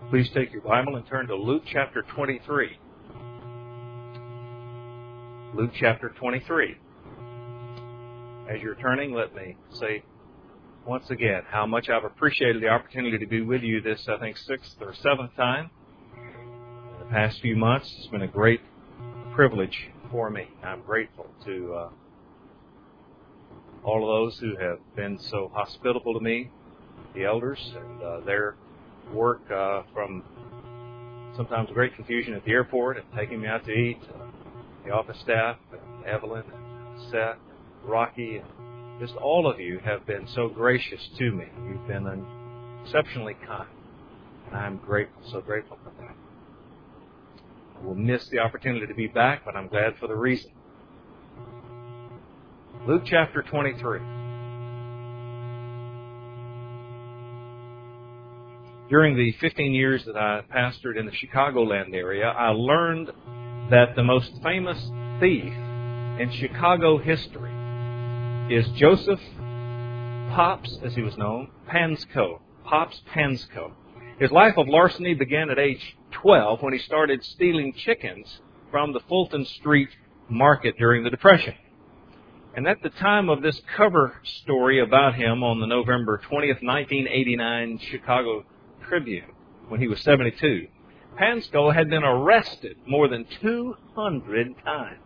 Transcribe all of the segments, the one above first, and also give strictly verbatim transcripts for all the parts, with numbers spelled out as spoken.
Please take your Bible and turn to Luke chapter twenty-three. Luke chapter twenty-three. As you're turning, let me say once again how much I've appreciated the opportunity to be with you this, I think, sixth or seventh time in the past few months. It's been a great privilege for me. I'm grateful to uh, all of those who have been so hospitable to me, the elders, and uh, their work uh, from sometimes great confusion at the airport and taking me out to eat, uh, the office staff, and Evelyn, and Seth, and Rocky, and just all of you have been so gracious to me. You've been exceptionally kind, and I'm grateful, so grateful for that. I will miss the opportunity to be back, but I'm glad for the reason. Luke chapter twenty-three. During the fifteen years that I pastored in the Chicagoland area, I learned that the most famous thief in Chicago history is Joseph Pops, as he was known, Pansco. Pops Pansco. His life of larceny began at age twelve when he started stealing chickens from the Fulton Street market during the Depression. And at the time of this cover story about him on the November twentieth, nineteen eighty-nine Chicago Tribune, when he was seventy-two, Pansco had been arrested more than two hundred times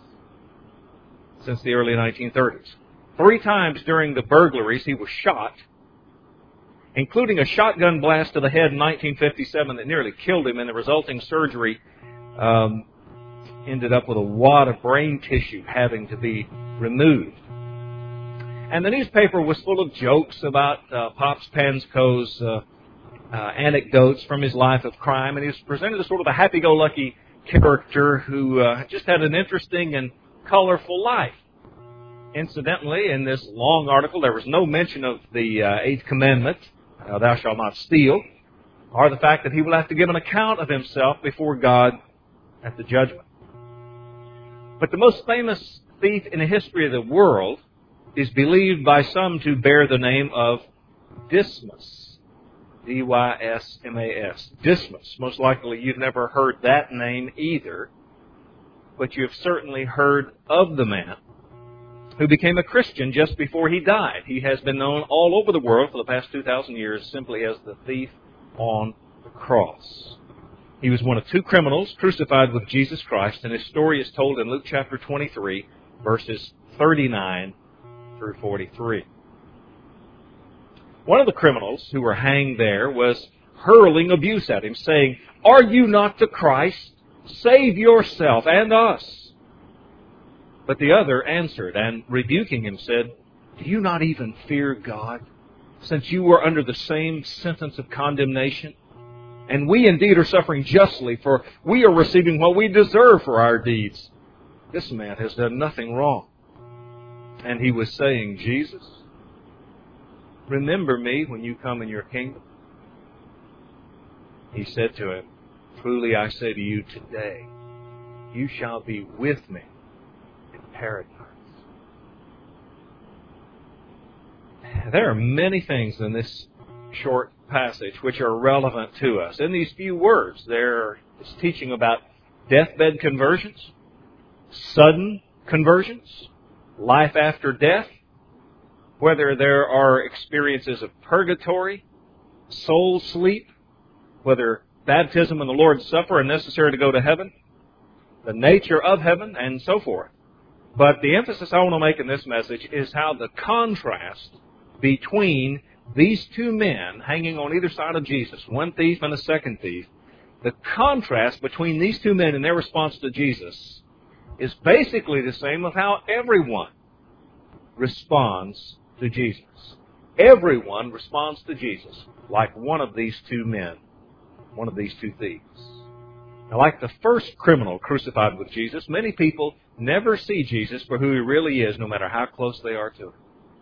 since the early nineteen thirties. Three times during the burglaries he was shot, including a shotgun blast to the head in nineteen fifty-seven that nearly killed him, and the resulting surgery um, ended up with a wad of brain tissue having to be removed. And the newspaper was full of jokes about uh, Pops Pansco's uh, uh, anecdotes from his life of crime, and he was presented as sort of a happy-go-lucky character who uh, just had an interesting and colorful life. Incidentally, in this long article, there was no mention of the uh, Eighth Commandment, uh, thou shalt not steal, or the fact that he will have to give an account of himself before God at the judgment. But the most famous thief in the history of the world is believed by some to bear the name of Dismas. D Y S M A S. Dismas. Most likely you've never heard that name either, but you've certainly heard of the man who became a Christian just before he died. He has been known all over the world for the past two thousand years simply as the thief on the cross. He was one of two criminals crucified with Jesus Christ, and his story is told in Luke chapter twenty-three, verses thirty-nine through forty-three. One of the criminals who were hanged there was hurling abuse at him, saying, "Are you not the Christ? Save yourself and us." But the other answered, and rebuking him said, "Do you not even fear God, since you were under the same sentence of condemnation? And we indeed are suffering justly, for we are receiving what we deserve for our deeds. This man has done nothing wrong." And he was saying, "Jesus, remember me when you come in your kingdom." He said to him, "Truly I say to you, today you shall be with me in paradise." There are many things in this short passage which are relevant to us. In these few words, there is teaching about deathbed conversions, sudden conversions, life after death, whether there are experiences of purgatory, soul sleep, whether baptism and the Lord's Supper are necessary to go to heaven, the nature of heaven, and so forth. But the emphasis I want to make in this message is how the contrast between these two men hanging on either side of Jesus, one thief and a second thief, the contrast between these two men and their response to Jesus is basically the same of how everyone responds to Jesus. Everyone responds to Jesus like one of these two men, one of these two thieves. Now, like the first criminal crucified with Jesus, many people never see Jesus for who He really is, no matter how close they are to Him.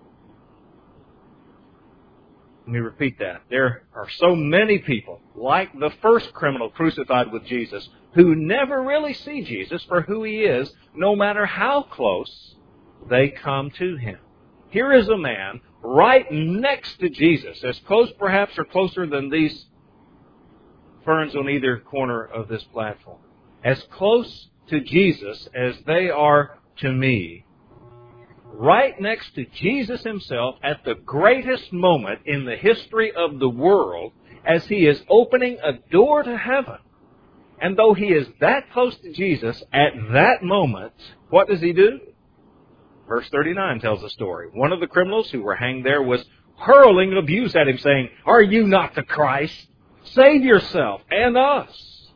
Let me repeat that. There are so many people, like the first criminal crucified with Jesus, who never really see Jesus for who He is, no matter how close they come to Him. Here is a man right next to Jesus, as close perhaps or closer than these ferns on either corner of this platform. As close to Jesus as they are to me, right next to Jesus himself at the greatest moment in the history of the world, as he is opening a door to heaven. And though he is that close to Jesus at that moment, what does he do? Verse thirty-nine tells the story. One of the criminals who were hanged there was hurling abuse at him, saying, "Are you not the Christ? Save yourself and us."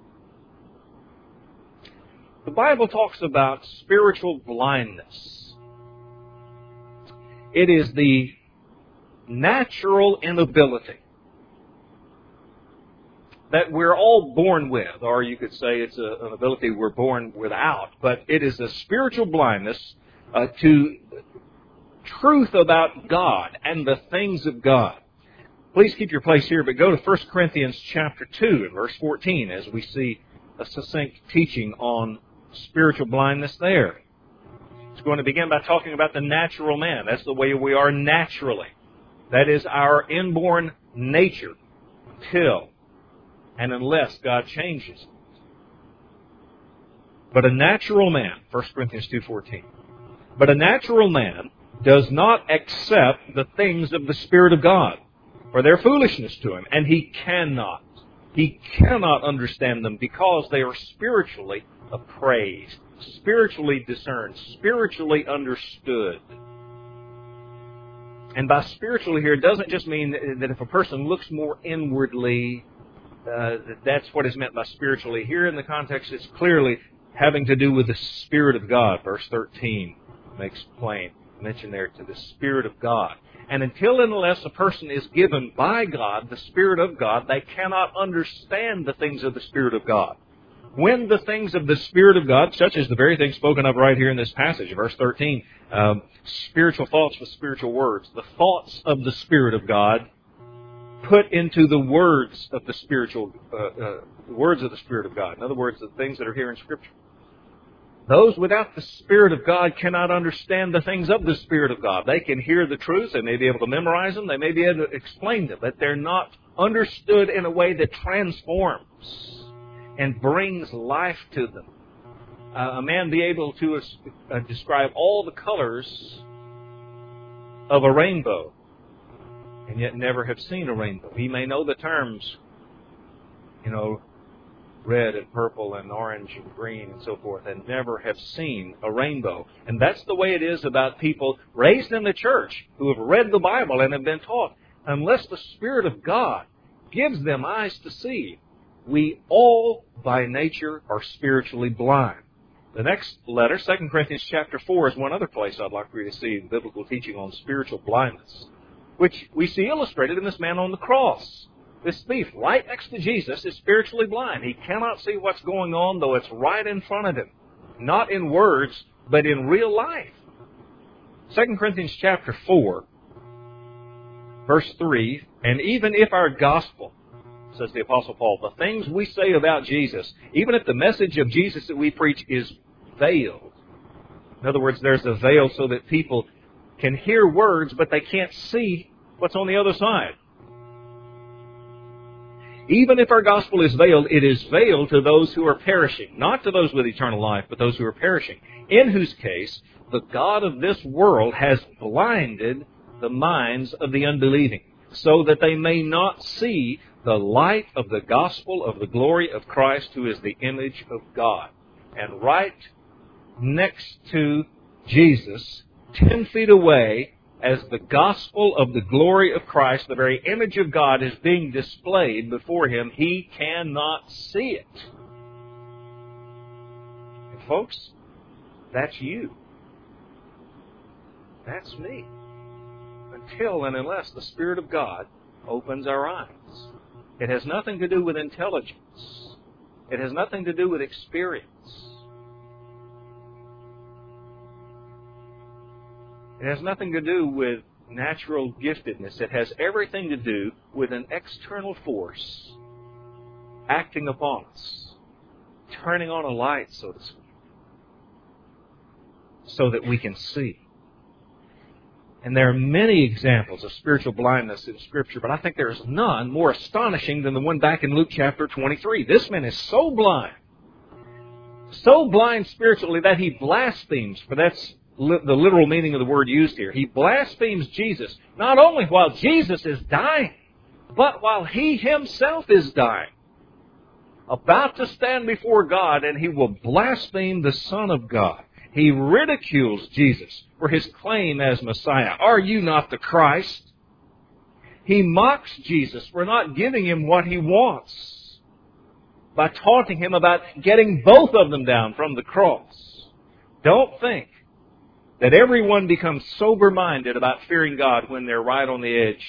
The Bible talks about spiritual blindness. It is the natural inability that we're all born with, or you could say it's a, an ability we're born without, but it is a spiritual blindness uh, to truth about God and the things of God. Please keep your place here, but go to First Corinthians chapter two and verse fourteen as we see a succinct teaching on spiritual blindness there. It's going to begin by talking about the natural man. That's the way we are naturally. That is our inborn nature till and unless God changes it. But a natural man, First Corinthians two fourteen, but a natural man does not accept the things of the Spirit of God, for they're foolishness to him, and he cannot. He cannot understand them because they are spiritually appraised, spiritually discerned, spiritually understood. And by spiritually here, it doesn't just mean that if a person looks more inwardly, uh, that's what is meant by spiritually. Here in the context, it's clearly having to do with the Spirit of God. Verse thirteen makes plain, mention there to the Spirit of God. And until and unless a person is given by God, the Spirit of God, they cannot understand the things of the Spirit of God. When the things of the Spirit of God, such as the very things spoken of right here in this passage, verse thirteen, um, spiritual thoughts with spiritual words, the thoughts of the Spirit of God put into the words of the spiritual, uh, uh, words of the Spirit of God. In other words, the things that are here in Scripture. Those without the Spirit of God cannot understand the things of the Spirit of God. They can hear the truths, they may be able to memorize them, they may be able to explain them, but they're not understood in a way that transforms and brings life to them. Uh, a man be able to uh, describe all the colors of a rainbow, and yet never have seen a rainbow. He may know the terms, you know, red and purple and orange and green and so forth, and never have seen a rainbow. And that's the way it is about people raised in the church who have read the Bible and have been taught. Unless the Spirit of God gives them eyes to see, we all by nature are spiritually blind. The next letter, Second Corinthians chapter four, is one other place I'd like for you to see biblical teaching on spiritual blindness, which we see illustrated in this man on the cross. This thief, right next to Jesus, is spiritually blind. He cannot see what's going on, though it's right in front of him. Not in words, but in real life. Second Corinthians chapter four, verse three, and even if our gospel, says the Apostle Paul, the things we say about Jesus, even if the message of Jesus that we preach is veiled. In other words, there's a veil so that people can hear words, but they can't see what's on the other side. Even if our gospel is veiled, it is veiled to those who are perishing, not to those with eternal life, but those who are perishing, in whose case the God of this world has blinded the minds of the unbelieving, so that they may not see the light of the gospel of the glory of Christ, who is the image of God. And right next to Jesus, ten feet away, as the gospel of the glory of Christ, the very image of God, is being displayed before him, he cannot see it. And folks, that's you. That's me. Until and unless the Spirit of God opens our eyes. It has nothing to do with intelligence. It has nothing to do with experience. It has nothing to do with natural giftedness. It has everything to do with an external force acting upon us, turning on a light, so to speak, so that we can see. And there are many examples of spiritual blindness in Scripture, but I think there is none more astonishing than the one back in Luke chapter twenty-three. This man is so blind, so blind spiritually that he blasphemes, for that's li- the literal meaning of the word used here. He blasphemes Jesus, not only while Jesus is dying, but while he himself is dying, about to stand before God, and he will blaspheme the Son of God. He ridicules Jesus for his claim as Messiah. Are you not the Christ? He mocks Jesus for not giving him what he wants by taunting him about getting both of them down from the cross. Don't think that everyone becomes sober-minded about fearing God when they're right on the edge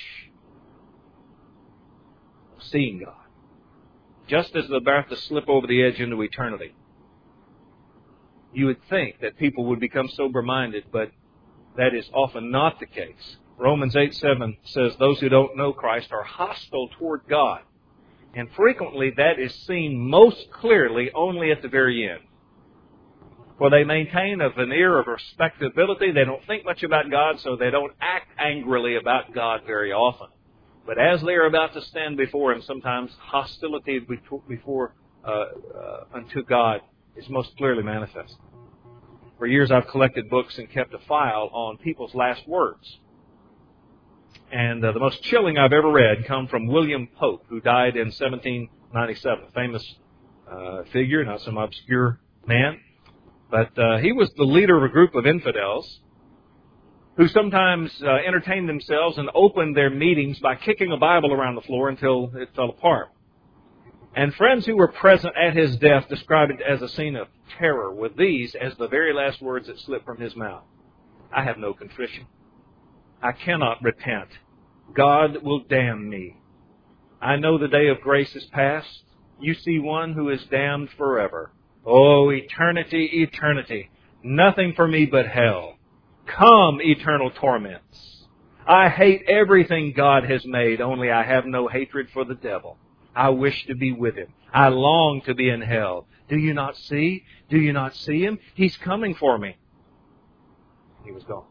of seeing God, just as they're about to slip over the edge into eternity. You would think that people would become sober-minded, but that is often not the case. Romans eight seven says those who don't know Christ are hostile toward God. And frequently that is seen most clearly only at the very end. For they maintain a veneer of respectability. They don't think much about God, so they don't act angrily about God very often. But as they are about to stand before Him, sometimes hostility before uh, uh, unto God is most clearly manifest. For years I've collected books and kept a file on people's last words. And uh, the most chilling I've ever read come from William Pope, who died in seventeen ninety-seven, a famous uh, figure, not some obscure man. But uh, he was the leader of a group of infidels who sometimes uh, entertained themselves and opened their meetings by kicking a Bible around the floor until it fell apart. And friends who were present at his death described it as a scene of terror, with these as the very last words that slipped from his mouth. I have no contrition. I cannot repent. God will damn me. I know the day of grace is past. You see one who is damned forever. Oh, eternity, eternity. Nothing for me but hell. Come, eternal torments. I hate everything God has made, only I have no hatred for the devil. I wish to be with him. I long to be in hell. Do you not see? Do you not see him? He's coming for me. He was gone.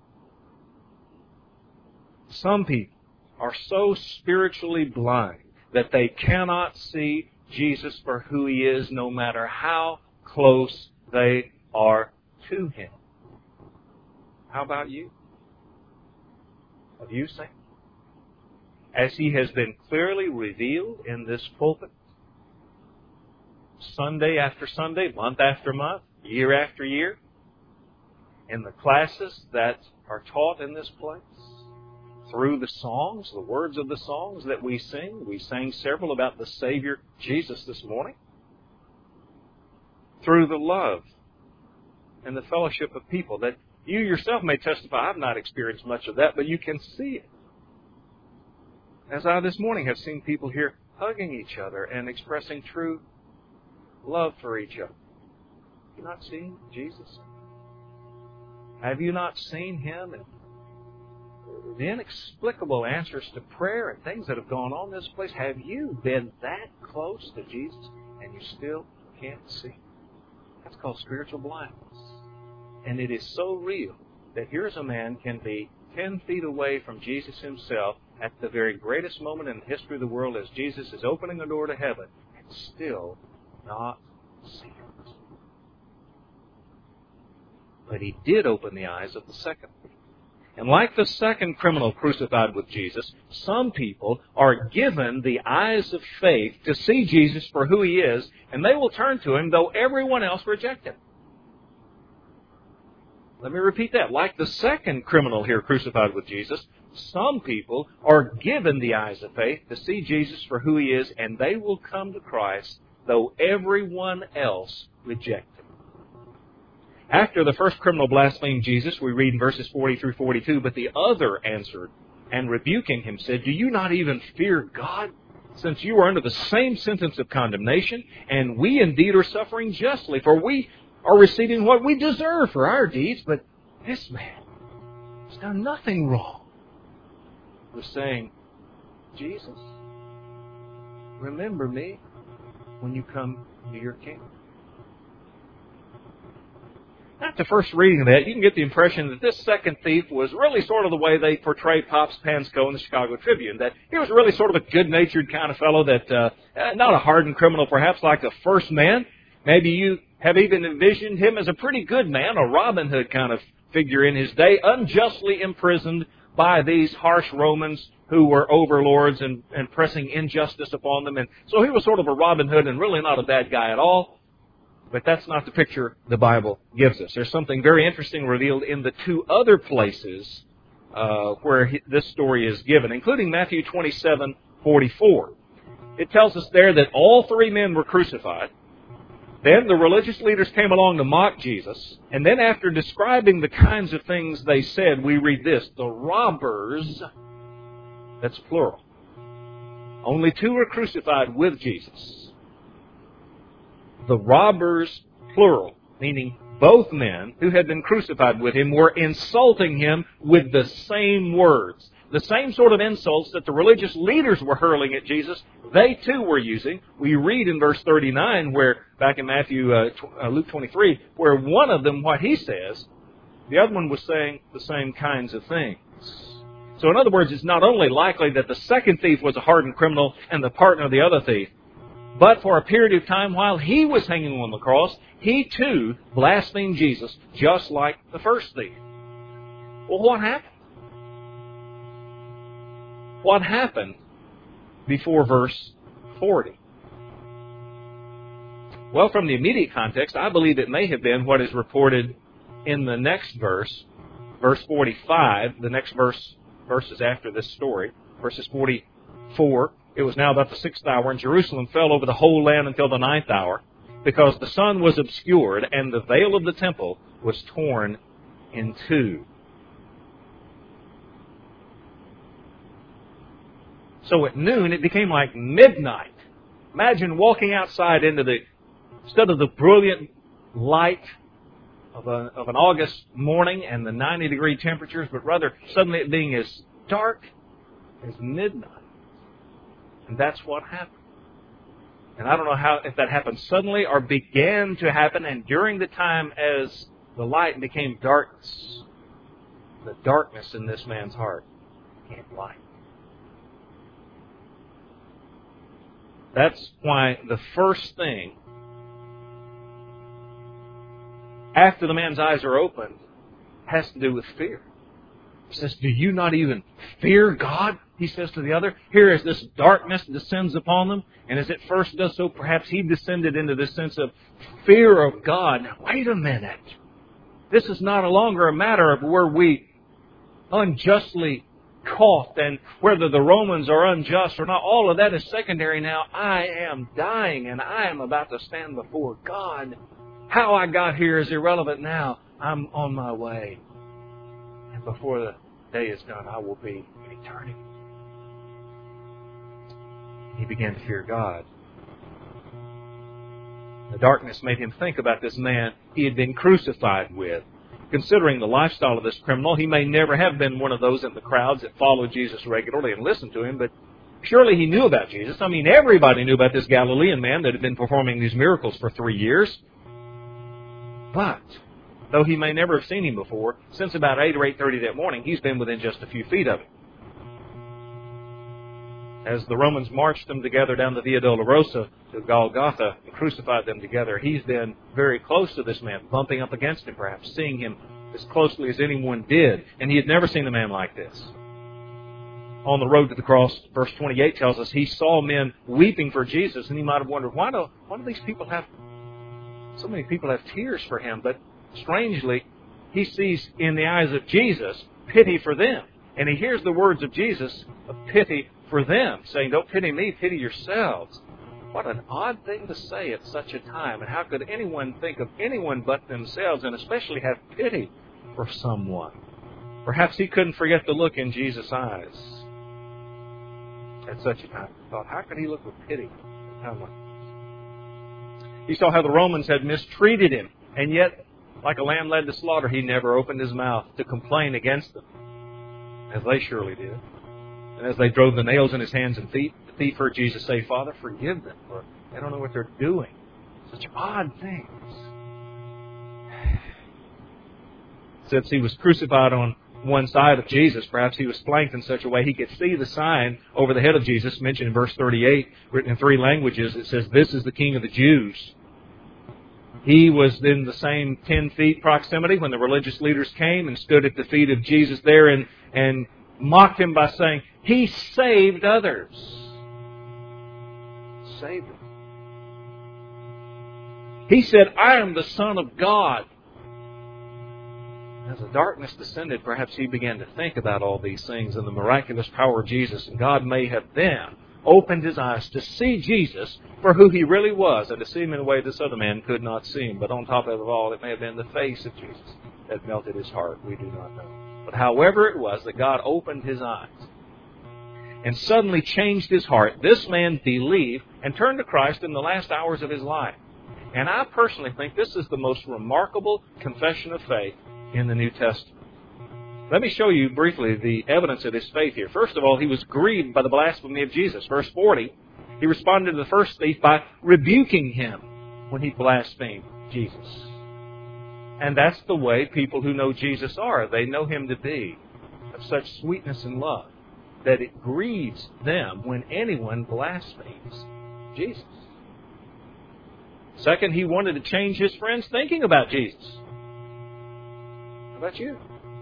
Some people are so spiritually blind that they cannot see Jesus for who He is, no matter how close they are to Him. How about you? Have you seen? As He has been clearly revealed in this pulpit, Sunday after Sunday, month after month, year after year, in the classes that are taught in this place, through the songs, the words of the songs that we sing. We sang several about the Savior Jesus this morning. Through the love and the fellowship of people that you yourself may testify, I've not experienced much of that, but you can see it. As I this morning have seen people here hugging each other and expressing true love for each other. Have you not seen Jesus? Have you not seen Him and the inexplicable answers to prayer and things that have gone on in this place? Have you been that close to Jesus and you still can't see? That's called spiritual blindness. And it is so real that here's a man can be ten feet away from Jesus Himself at the very greatest moment in the history of the world as Jesus is opening the door to heaven and still not see it. But He did open the eyes of the second. And like the second criminal crucified with Jesus, some people are given the eyes of faith to see Jesus for who He is, and they will turn to Him though everyone else reject Him. Let me repeat that. Like the second criminal here crucified with Jesus, some people are given the eyes of faith to see Jesus for who He is, and they will come to Christ though everyone else reject Him. After the first criminal blasphemed Jesus, we read in verses forty through forty-two, but the other answered and rebuking him said, do you not even fear God, since you are under the same sentence of condemnation, and we indeed are suffering justly, for we are receiving what we deserve for our deeds, but this man has done nothing wrong. He was saying, Jesus, remember me when you come to your kingdom. After first reading that, you can get the impression that this second thief was really sort of the way they portray Pops Pansco in the Chicago Tribune, that he was really sort of a good-natured kind of fellow, that uh, not a hardened criminal perhaps like the first man. Maybe you have even envisioned him as a pretty good man, a Robin Hood kind of figure in his day, unjustly imprisoned by these harsh Romans who were overlords and, and pressing injustice upon them. And so he was sort of a Robin Hood and really not a bad guy at all. But that's not the picture the Bible gives us. There's something very interesting revealed in the two other places uh, where he, this story is given, including Matthew twenty-seven forty-four. It tells us there that all three men were crucified. Then the religious leaders came along to mock Jesus. And then after describing the kinds of things they said, we read this: the robbers, that's plural. Only two were crucified with Jesus. The robbers, plural, meaning both men who had been crucified with him were insulting him with the same words. The same sort of insults that the religious leaders were hurling at Jesus, they too were using. We read in verse thirty-nine, where back in Matthew, uh, uh, Luke twenty-three, where one of them, what he says, the other one was saying the same kinds of things. So in other words, it's not only likely that the second thief was a hardened criminal and the partner of the other thief, but for a period of time while he was hanging on the cross, he too blasphemed Jesus, just like the first thief. Well, what happened? What happened before verse forty? Well, from the immediate context, I believe it may have been what is reported in the next verse, verse forty-five, the next verse, verses after this story, verses forty-four. It was now about the sixth hour, and Jerusalem fell over the whole land until the ninth hour, because the sun was obscured, and the veil of the temple was torn in two. So at noon, it became like midnight. Imagine walking outside into the, instead of the brilliant light of, a, of an August morning and the ninety degree temperatures, but rather suddenly it being as dark as midnight. And that's what happened. And I don't know how if that happened suddenly or began to happen, and during the time as the light became darkness, the darkness in this man's heart became light. That's why the first thing after the man's eyes are opened has to do with fear. He says, do you not even fear God? He says to the other. Here as this darkness descends upon them, and as it first does so, perhaps he descended into this sense of fear of God. Now, wait a minute. This is not a longer a matter of were we unjustly caught and whether the Romans are unjust or not. All of that is secondary now. I am dying and I am about to stand before God. How I got here is irrelevant now. I'm on my way. And before the day is done, I will be in eternity. He began to fear God. The darkness made him think about this man he had been crucified with. Considering the lifestyle of this criminal, he may never have been one of those in the crowds that followed Jesus regularly and listened to him, but surely he knew about Jesus. I mean, everybody knew about this Galilean man that had been performing these miracles for three years. But, though he may never have seen him before, since about eight or eight thirty that morning, he's been within just a few feet of him. As the Romans marched them together down the Via Dolorosa to Golgotha and crucified them together, he's been very close to this man, bumping up against him perhaps, seeing him as closely as anyone did. And he had never seen a man like this. On the road to the cross, verse twenty-eight tells us he saw men weeping for Jesus, and he might have wondered, why do, why do these people have, so many people have tears for him? But strangely, he sees in the eyes of Jesus pity for them. And he hears the words of Jesus of pity for them, saying, don't pity me, pity yourselves. What an odd thing to say at such a time. And how could anyone think of anyone but themselves, and especially have pity for someone? Perhaps he couldn't forget the look in Jesus' eyes at such a time. He thought, how could he look with pity? He saw how the Romans had mistreated him, and yet, like a lamb led to slaughter, he never opened his mouth to complain against them, as they surely did. And as they drove the nails in his hands and feet, the thief heard Jesus say, Father, forgive them, for they don't know what they're doing. Such odd things. Since he was crucified on one side of Jesus, perhaps he was flanked in such a way he could see the sign over the head of Jesus, mentioned in verse thirty-eight, written in three languages. It says, "This is the King of the Jews." He was in the same ten feet proximity when the religious leaders came and stood at the feet of Jesus there and, and mocked him by saying, "He saved others." Saved them. He said, "I am the Son of God." As the darkness descended, perhaps he began to think about all these things and the miraculous power of Jesus. And God may have then opened his eyes to see Jesus for who he really was and to see him in a way this other man could not see him. But on top of it all, it may have been the face of Jesus that melted his heart. We do not know. But however it was that God opened his eyes and suddenly changed his heart, this man believed and turned to Christ in the last hours of his life. And I personally think this is the most remarkable confession of faith in the New Testament. Let me show you briefly the evidence of his faith here. First of all, he was grieved by the blasphemy of Jesus. Verse forty, he responded to the first thief by rebuking him when he blasphemed Jesus. And that's the way people who know Jesus are. They know him to be of such sweetness and love that it grieves them when anyone blasphemes Jesus. Second, he wanted to change his friends' thinking about Jesus. How about you?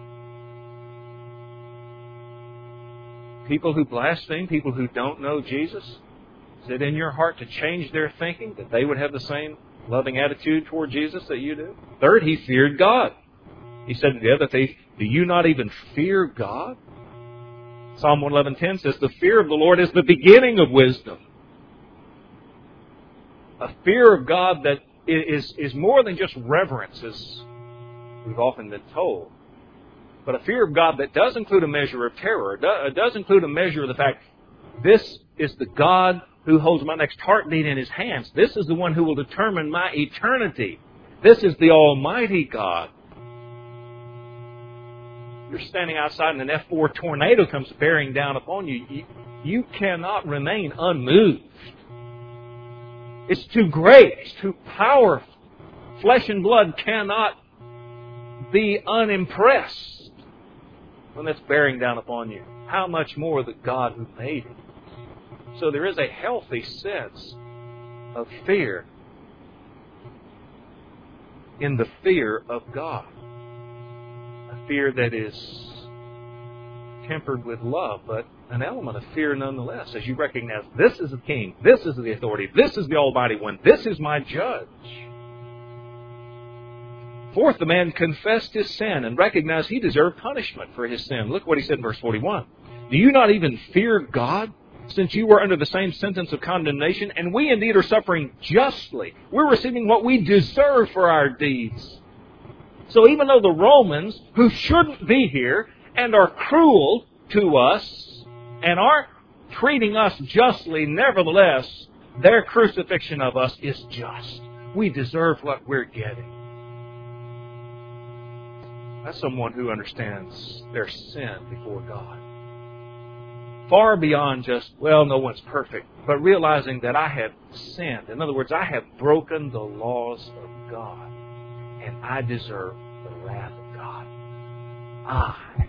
People who blaspheme, people who don't know Jesus, is it in your heart to change their thinking, that they would have the same loving attitude toward Jesus that you do? Third, he feared God. He said to the other thief, "Do you not even fear God?" Psalm one eleven ten says, "The fear of the Lord is the beginning of wisdom." A fear of God that is, is more than just reverence, as we've often been told. But a fear of God that does include a measure of terror. It does include a measure of the fact, this is the God who holds my next heartbeat in His hands. This is the one who will determine my eternity. This is the Almighty God. You're standing outside and an F four tornado comes bearing down upon you. You, you cannot remain unmoved. It's too great. It's too powerful. Flesh and blood cannot be unimpressed when it's bearing down upon you. How much more the God who made it. So there is a healthy sense of fear in the fear of God. A fear that is tempered with love, but an element of fear nonetheless, as you recognize this is the King, this is the authority, this is the Almighty One, this is my Judge. Fourth, the man confessed his sin and recognized he deserved punishment for his sin. Look what he said in verse forty-one. "Do you not even fear God, since you were under the same sentence of condemnation? And we indeed are suffering justly. We're receiving what we deserve for our deeds." So even though the Romans, who shouldn't be here and are cruel to us and aren't treating us justly, nevertheless, their crucifixion of us is just. We deserve what we're getting. That's someone who understands their sin before God. Far beyond just, well, no one's perfect, but realizing that I have sinned. In other words, I have broken the laws of God, and I deserve the wrath of God. I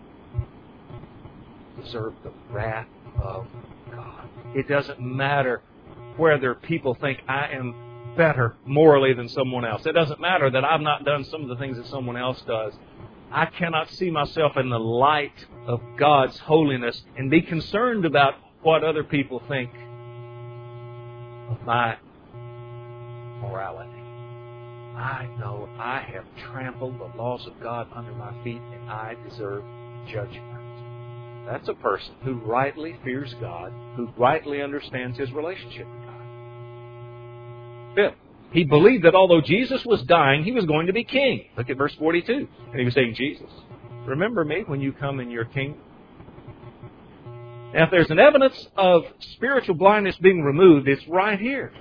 deserve the wrath of God. It doesn't matter whether people think I am better morally than someone else. It doesn't matter that I've not done some of the things that someone else does. I cannot see myself in the light of God's holiness and be concerned about what other people think of my morality. I know I have trampled the laws of God under my feet and I deserve judgment. That's a person who rightly fears God, who rightly understands his relationship with God. Fifth, he believed that although Jesus was dying, he was going to be king. Look at verse forty-two. And he was saying, "Jesus, remember me when you come in your kingdom." Now, if there's an evidence of spiritual blindness being removed, it's right here.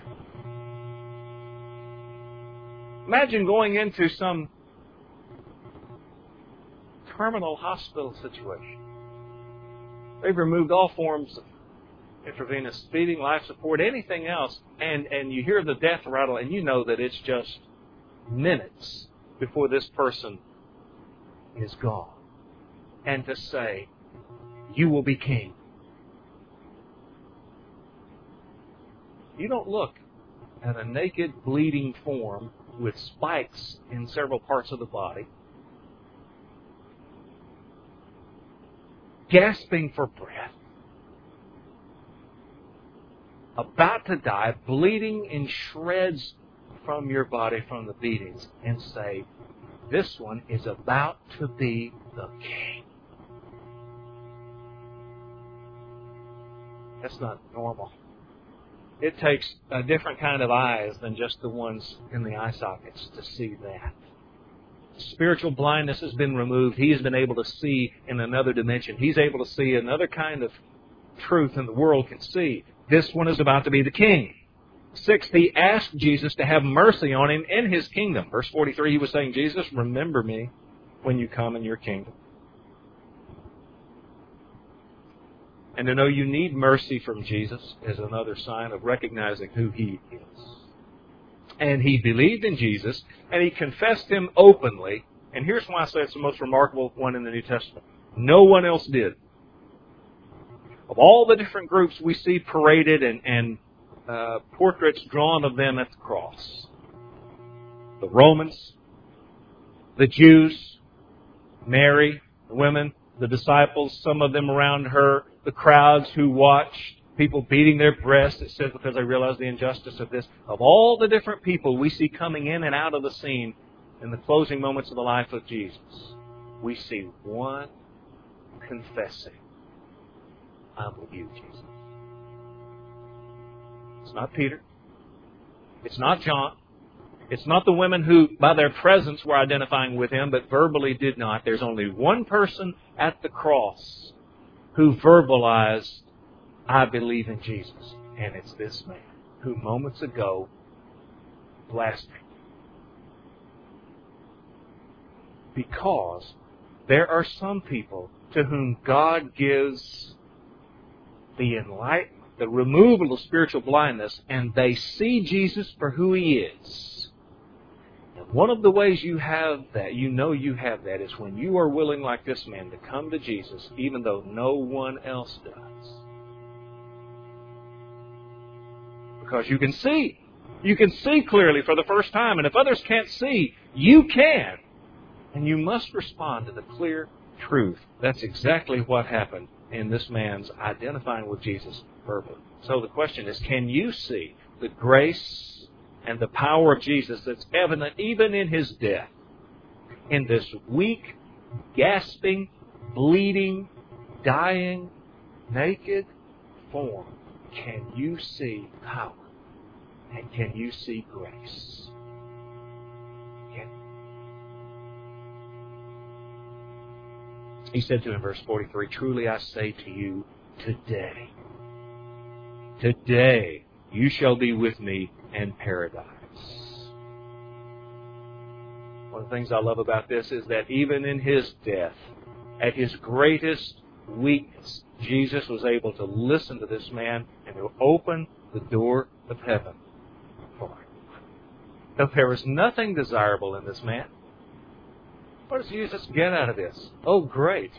Imagine going into some terminal hospital situation. They've removed all forms of intravenous feeding, life support, anything else, and, and you hear the death rattle and you know that it's just minutes before this person is gone. And to say, you will be king. You don't look at a naked, bleeding form with spikes in several parts of the body, gasping for breath, about to die, bleeding in shreds from your body from the beatings, and say, this one is about to be the king. That's not normal. It takes a different kind of eyes than just the ones in the eye sockets to see that. Spiritual blindness has been removed. He has been able to see in another dimension. He's able to see another kind of truth than the world can see. This one is about to be the king. Sixth, he asked Jesus to have mercy on him in his kingdom. Verse forty-three, he was saying, Jesus, remember me when you come in your kingdom. And to know you need mercy from Jesus is another sign of recognizing who He is. And he believed in Jesus, and he confessed Him openly. And here's why I say it's the most remarkable one in the New Testament. No one else did. Of all the different groups we see paraded and, and uh, portraits drawn of them at the cross, the Romans, the Jews, Mary, the women, the disciples, some of them around her, the crowds who watched, people beating their breasts, it says, because they realized the injustice of this. Of all the different people we see coming in and out of the scene in the closing moments of the life of Jesus, we see one confessing, I'm with you, Jesus. It's not Peter. It's not John. It's not the women who, by their presence, were identifying with Him, but verbally did not. There's only one person at the cross who verbalized, I believe in Jesus. And it's this man who moments ago blasphemed. Because there are some people to whom God gives the enlightenment, the removal of spiritual blindness, and they see Jesus for who He is. And one of the ways you have that, you know you have that, is when you are willing, like this man, to come to Jesus, even though no one else does. Because you can see. You can see clearly for the first time. And if others can't see, you can. And you must respond to the clear truth. That's exactly what happened in this man's identifying with Jesus verbally. So the question is, can you see the grace and the power of Jesus that's evident even in His death? In this weak, gasping, bleeding, dying, naked form, can you see power? And can you see grace? Can He said to him in verse forty-three, truly I say to you, today, today you shall be with me in paradise. One of the things I love about this is that even in His death, at His greatest weakness, Jesus was able to listen to this man and to open the door of heaven for him. Though there was nothing desirable in this man, what does Jesus get out of this? Oh, great.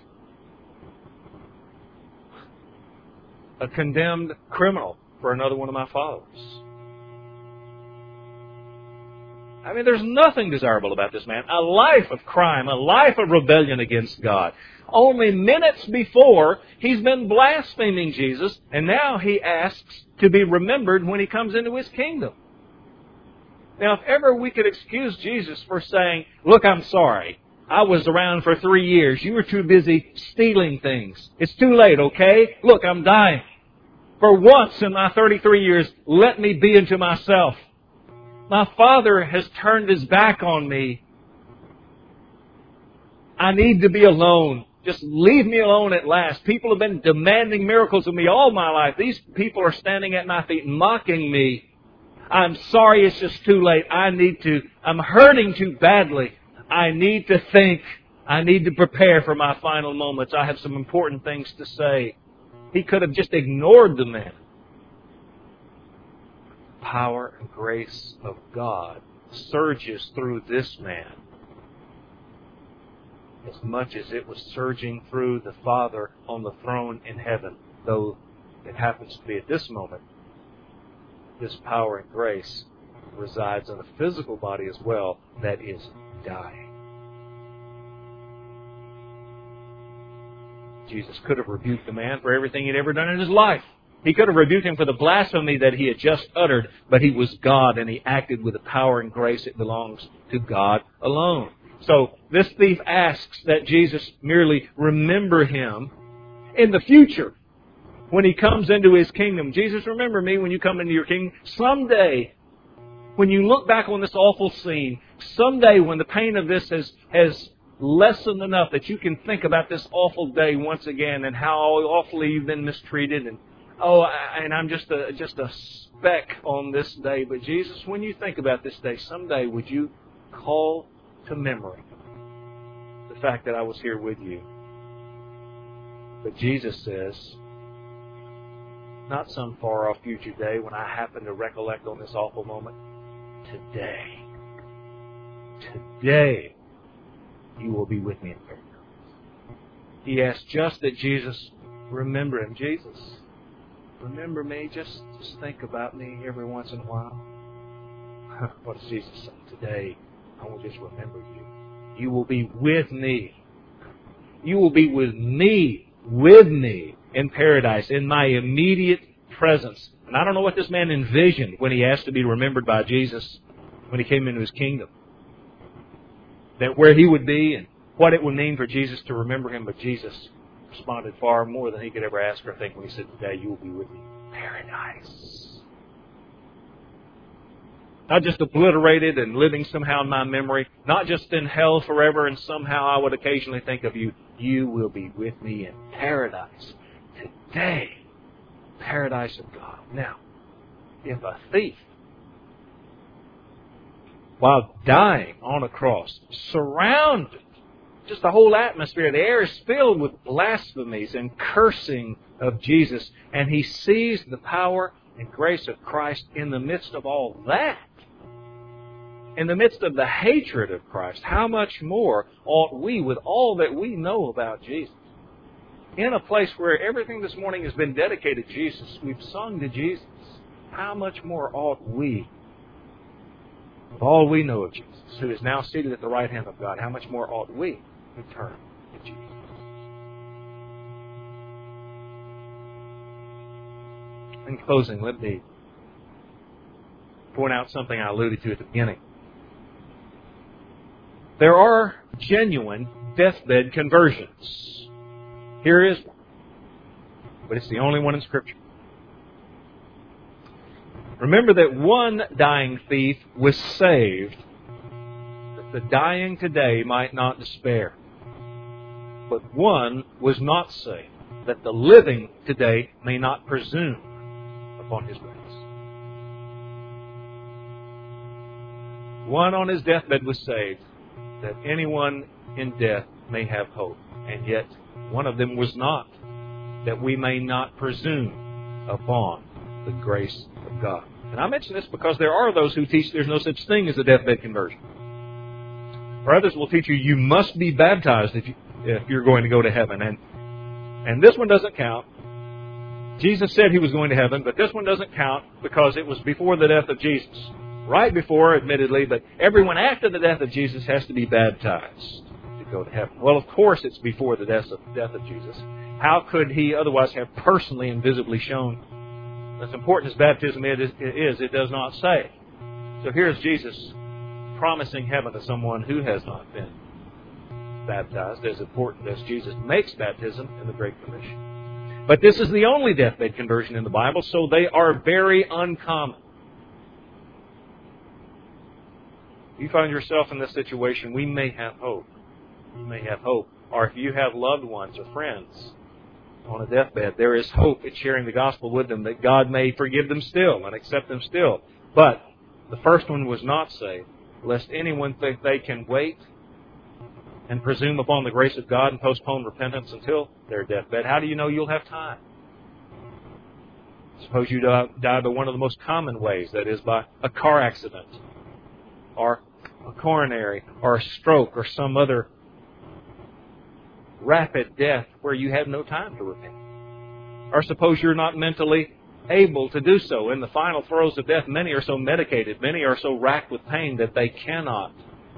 A condemned criminal for another one of my followers. I mean, there's nothing desirable about this man. A life of crime, a life of rebellion against God. Only minutes before, he's been blaspheming Jesus, and now he asks to be remembered when he comes into His kingdom. Now, if ever we could excuse Jesus for saying, look, I'm sorry. I was around for three years. You were too busy stealing things. It's too late, okay? Look, I'm dying. For once in my thirty-three years, let me be into myself. My Father has turned His back on me. I need to be alone. Just leave me alone at last. People have been demanding miracles of me all my life. These people are standing at my feet mocking me. I'm sorry, it's just too late. I need to, I'm hurting too badly. I need to think. I need to prepare for my final moments. I have some important things to say. He could have just ignored the man. Power and grace of God surges through this man as much as it was surging through the Father on the throne in heaven, though it happens to be at this moment, this power and grace resides in a physical body as well that is dying. Jesus could have rebuked the man for everything he'd ever done in his life. He could have rebuked him for the blasphemy that he had just uttered, but he was God and he acted with the power and grace that belongs to God alone. So this thief asks that Jesus merely remember him in the future when he comes into his kingdom. Jesus, remember me when you come into your kingdom. Someday, when you look back on this awful scene, someday when the pain of this has, has lessened enough that you can think about this awful day once again and how awfully you've been mistreated and oh, and I'm just a just a speck on this day. But Jesus, when you think about this day, someday would you call to memory the fact that I was here with you? But Jesus says, not some far off future day when I happen to recollect on this awful moment. Today. Today you will be with me in paradise. He asked just that Jesus remember him. Jesus, remember me. Just, just think about me every once in a while. What does Jesus say? Today, I will just remember you. You will be with me. You will be with me, with me in paradise, in my immediate presence. And I don't know what this man envisioned when he asked to be remembered by Jesus when he came into his kingdom. That where he would be and what it would mean for Jesus to remember him. But Jesus responded far more than he could ever ask or think when he said, today you will be with me. Paradise. Not just obliterated and living somehow in my memory. Not just in hell forever and somehow I would occasionally think of you. You will be with me in paradise. Today. Paradise of God. Now, if a thief, while dying on a cross, surrounded, just the whole atmosphere, the air is filled with blasphemies and cursing of Jesus, and he sees the power and grace of Christ in the midst of all that, in the midst of the hatred of Christ, how much more ought we, with all that we know about Jesus, in a place where everything this morning has been dedicated to Jesus, we've sung to Jesus, how much more ought we, with all we know of Jesus, who is now seated at the right hand of God, how much more ought we return to Jesus? In closing, let me point out something I alluded to at the beginning. There are genuine deathbed conversions. Here is one, but it's the only one in Scripture. Remember that one dying thief was saved, that the dying today might not despair. But one was not saved, that the living today may not presume upon his grace. One on his deathbed was saved, that anyone in death may have hope. And yet one of them was not, that we may not presume upon the grace of God. And I mention this because there are those who teach there's no such thing as a deathbed conversion. Or others will teach you you must be baptized if, you, if you're going to go to heaven. And, and this one doesn't count. Jesus said he was going to heaven, but this one doesn't count because it was before the death of Jesus. Right before, admittedly, but everyone after the death of Jesus has to be baptized to go to heaven. Well, of course it's before the death of, death of Jesus. How could he otherwise have personally and visibly shown? As important as baptism is, it does not say. So here's Jesus promising heaven to someone who has not been baptized, as important as Jesus makes baptism in the Great Commission. But this is the only deathbed conversion in the Bible, so they are very uncommon. If you find yourself in this situation, we may have hope. You may have hope. Or if you have loved ones or friends on a deathbed, there is hope in sharing the gospel with them that God may forgive them still and accept them still. But the first one was not saved, lest anyone think they can wait and presume upon the grace of God and postpone repentance until their deathbed. How do you know you'll have time? Suppose you die by one of the most common ways, that is by a car accident, or a coronary, or a stroke, or some other rapid death where you have no time to repent. Or suppose you're not mentally able to do so. In the final throes of death, many are so medicated, many are so racked with pain that they cannot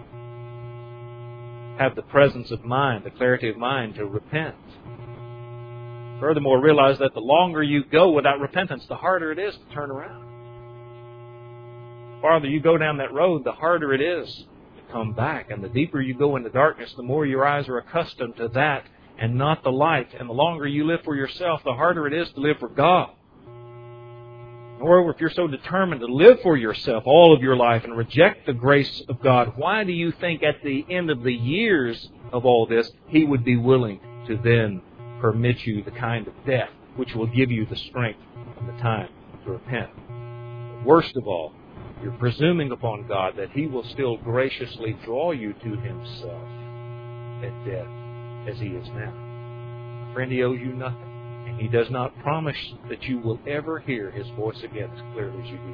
have the presence of mind, the clarity of mind to repent. Furthermore, realize that the longer you go without repentance, the harder it is to turn around. The farther you go down that road, the harder it is to come back. And the deeper you go into darkness, the more your eyes are accustomed to that and not the light. And the longer you live for yourself, the harder it is to live for God. Moreover, if you're so determined to live for yourself all of your life and reject the grace of God, why do you think at the end of the years of all this, He would be willing to then permit you the kind of death which will give you the strength and the time to repent? Worst of all, you're presuming upon God that He will still graciously draw you to Himself at death as He is now. Friend, He owes you nothing. And He does not promise that you will ever hear His voice again as clearly as you do.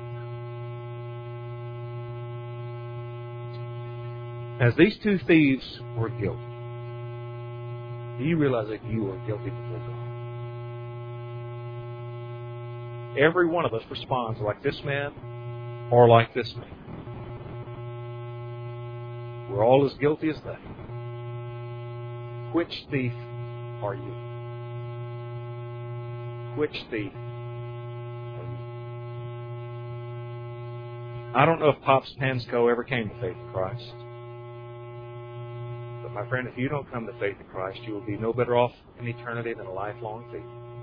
As these two thieves were guilty, do you realize that you are guilty before God? Every one of us responds like this man or like this man. We're all as guilty as they. Which thief are you? Which thief are you? I don't know if Pops Pansco ever came to faith in Christ. But my friend, if you don't come to faith in Christ, you will be no better off in eternity than a lifelong thief.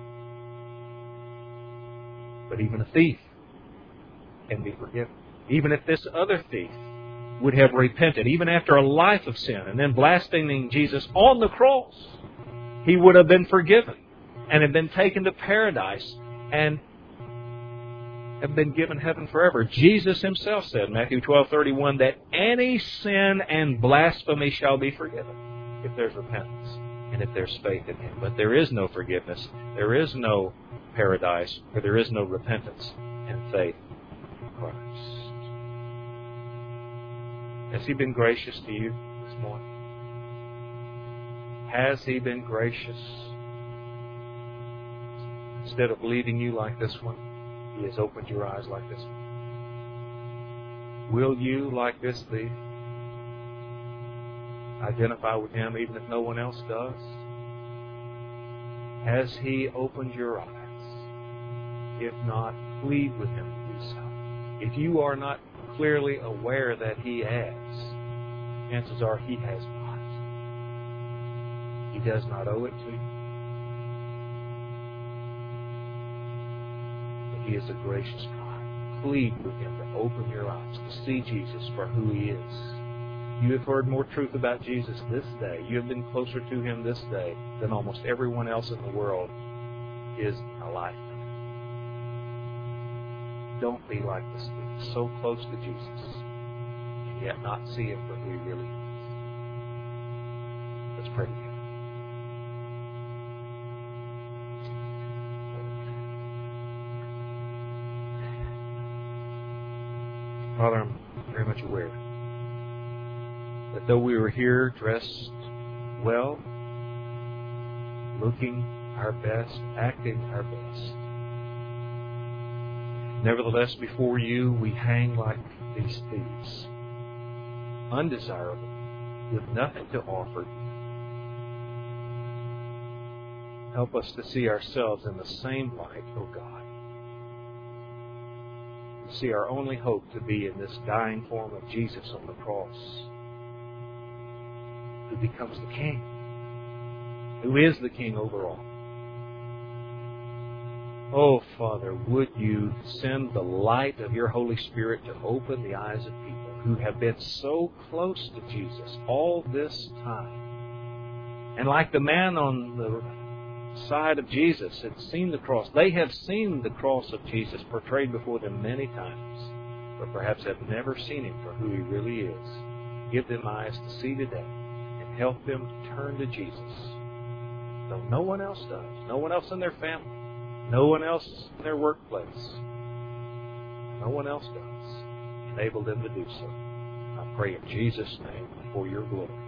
But even a thief can be forgiven. Even if this other thief would have repented, even after a life of sin, and then blaspheming Jesus on the cross, he would have been forgiven and have been taken to paradise and have been given heaven forever. Jesus Himself said in Matthew twelve thirty-one that any sin and blasphemy shall be forgiven if there's repentance and if there's faith in Him. But there is no forgiveness, there is no paradise, where there is no repentance and faith in Christ. Has He been gracious to you this morning? Has He been gracious? Instead of leaving you like this one, He has opened your eyes like this one. Will you, like this thief, identify with Him even if no one else does? Has He opened your eyes? If not, plead with Him to do so. If you are not clearly aware that He has, chances are He has not. He does not owe it to you. He is a gracious God. Plead with Him to open your eyes to see Jesus for who He is. You have heard more truth about Jesus this day. You have been closer to Him this day than almost everyone else in the world is in a lifetime. Don't be like this thief, so close to Jesus, and yet not see Him for who He really is. Let's pray together. Father, I'm very much aware that though we were here dressed well, looking our best, acting our best, nevertheless before You we hang like these thieves, undesirable, with nothing to offer. Help us to see ourselves in the same light, O God. See our only hope to be in this dying form of Jesus on the cross, who becomes the King, who is the King over all. Oh, Father, would You send the light of Your Holy Spirit to open the eyes of people who have been so close to Jesus all this time. And like the man on the side of Jesus had seen the cross. They have seen the cross of Jesus portrayed before them many times, but perhaps have never seen Him for who He really is. Give them eyes to see today and help them to turn to Jesus. Though no one else does, no one else in their family, no one else in their workplace, no one else does, enable them to do so. I pray in Jesus' name for Your glory.